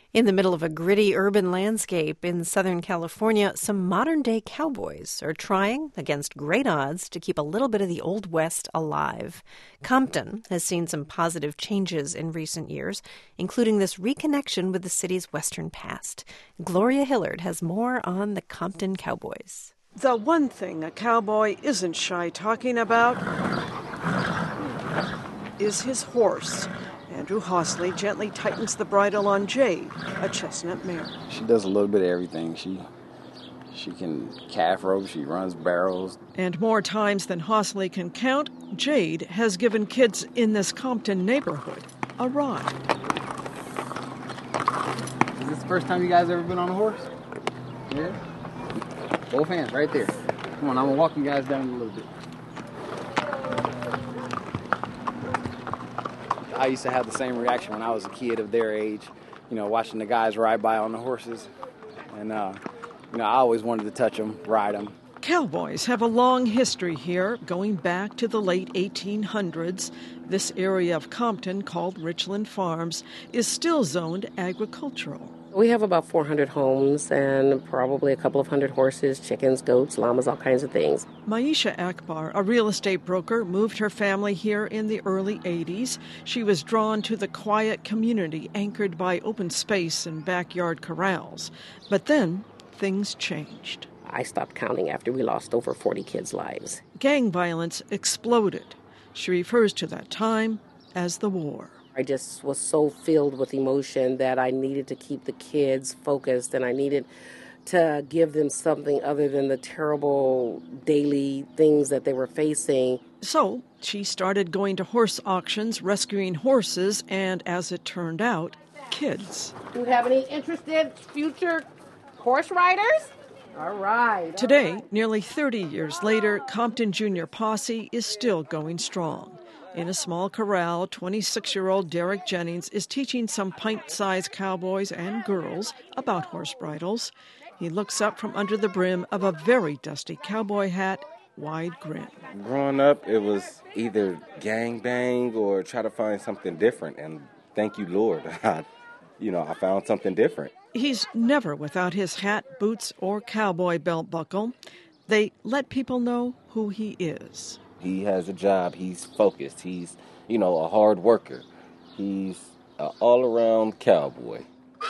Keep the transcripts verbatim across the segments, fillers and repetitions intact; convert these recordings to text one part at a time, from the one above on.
In the middle of a gritty urban landscape in Southern California, some modern-day cowboys are trying, against great odds, to keep a little bit of the Old West alive. Compton has seen some positive changes in recent years, including this reconnection with the city's western past. Gloria Hillard has more on the Compton Cowboys. The one thing a cowboy isn't shy talking about is his horse. Andrew Hosley gently tightens the bridle on Jade, a chestnut mare. She does a little bit of everything. She she can calf rope, she runs barrels. And more times than Hosley can count, Jade has given kids in this Compton neighborhood a ride. Is this the first time you guys ever been on a horse? Yeah? Both hands right there. Come on, I'm going to walk you guys down a little bit. I used to have the same reaction when I was a kid of their age, you know, watching the guys ride by on the horses. And, uh, you know, I always wanted to touch them, ride them. Cowboys have a long history here, going back to the late eighteen hundreds. This area of Compton, called Richland Farms, is still zoned agricultural. We have about four hundred homes and probably a couple of hundred horses, chickens, goats, llamas, all kinds of things. Maisha Akbar, a real estate broker, moved her family here in the early eighties. She was drawn to the quiet community anchored by open space and backyard corrals. But then things changed. I stopped counting after we lost over forty kids' lives. Gang violence exploded. She refers to that time as the war. I just was so filled with emotion that I needed to keep the kids focused, and I needed to give them something other than the terrible daily things that they were facing. So she started going to horse auctions, rescuing horses, and as it turned out, kids. Do you have any interested future horse riders? All right. Today, all right. Nearly thirty years later, Compton Junior Posse is still going strong. In a small corral, twenty-six-year-old Derek Jennings is teaching some pint-sized cowboys and girls about horse bridles. He looks up from under the brim of a very dusty cowboy hat, wide grin. Growing up, it was either gang bang or try to find something different. And thank you, Lord, I, you know, I found something different. He's never without his hat, boots, or cowboy belt buckle. They let people know who he is. He has a job. He's focused. He's, you know, a hard worker. He's an all-around cowboy.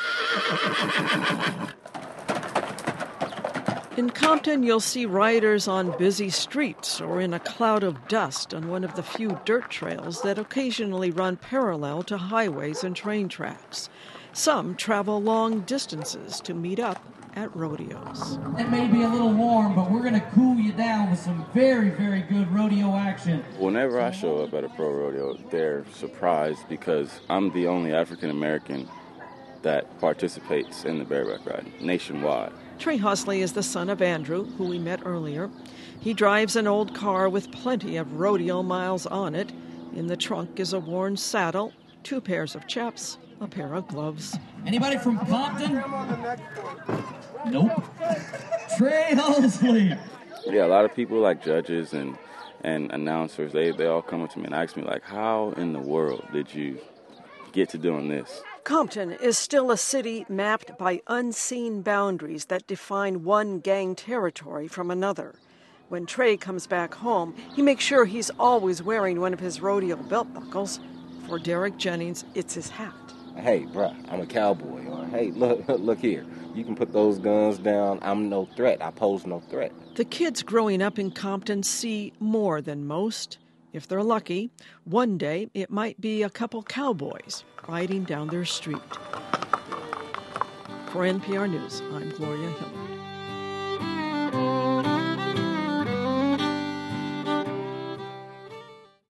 In Compton, you'll see riders on busy streets or in a cloud of dust on one of the few dirt trails that occasionally run parallel to highways and train tracks. Some travel long distances to meet up at rodeos. It may be a little warm, but we're going to cool you down with some very, very good rodeo action. Whenever I show up at a pro rodeo, they're surprised because I'm the only African American that participates in the bareback riding nationwide. Trey Hosley is the son of Andrew, who we met earlier. He drives an old car with plenty of rodeo miles on it. In the trunk is a worn saddle, two pairs of chaps, a pair of gloves. Anybody from Compton? Nope. Trey Hosley. Yeah, a lot of people like judges and, and announcers, they, they all come up to me and ask me, like, how in the world did you get to doing this? Compton is still a city mapped by unseen boundaries that define one gang territory from another. When Trey comes back home, he makes sure he's always wearing one of his rodeo belt buckles. For Derek Jennings, it's his hat. Hey, bruh, I'm a cowboy. Or, hey, look, look here. You can put those guns down. I'm no threat. I pose no threat. The kids growing up in Compton see more than most. If they're lucky, one day it might be a couple cowboys riding down their street. For N P R News, I'm Gloria Hillard.